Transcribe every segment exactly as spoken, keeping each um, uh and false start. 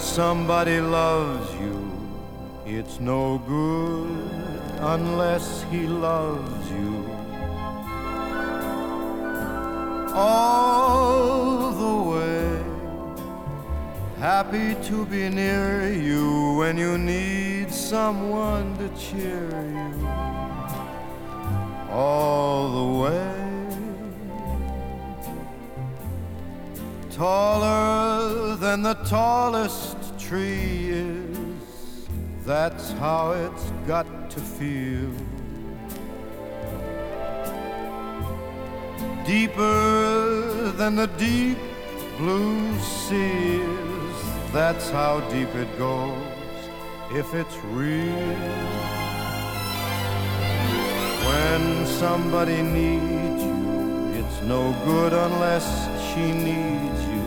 somebody loves you, it's no good unless he loves you. All the way, happy to be near you when you need someone to cheer you. All the way, taller than the tallest tree is, that's how it's got to feel. Deeper than the deep blue sea is, that's how deep it goes if it's real. When somebody needs you, it's no good unless she needs you.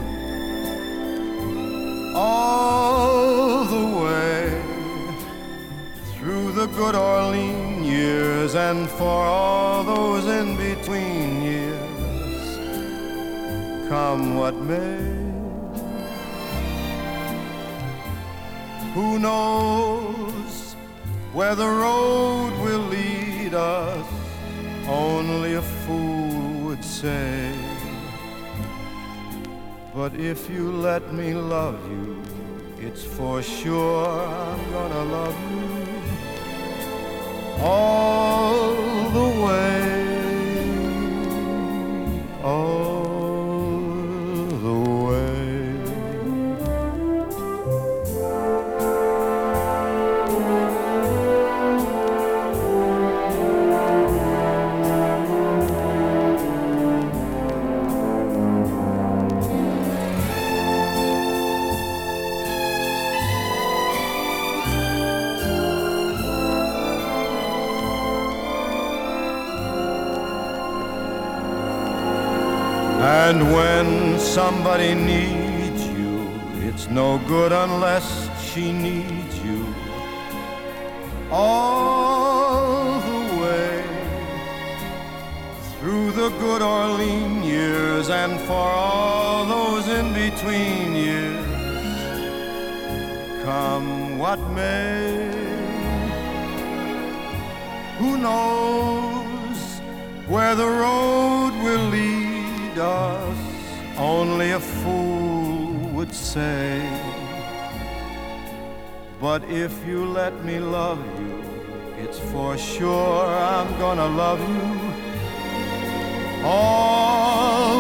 All the way through the good or lean years, and for all those in between years, come what may. Who knows where the road will lead us? Only a fool would say. But if you let me love you, it's for sure I'm gonna love you all the way, all the way. And when somebody needs you, it's no good unless she needs you. All the way through the good or lean years, and for all those in between years, come what may. Who knows where the road will lead us? Only a fool would say. But if you let me love you, it's for sure I'm gonna love you all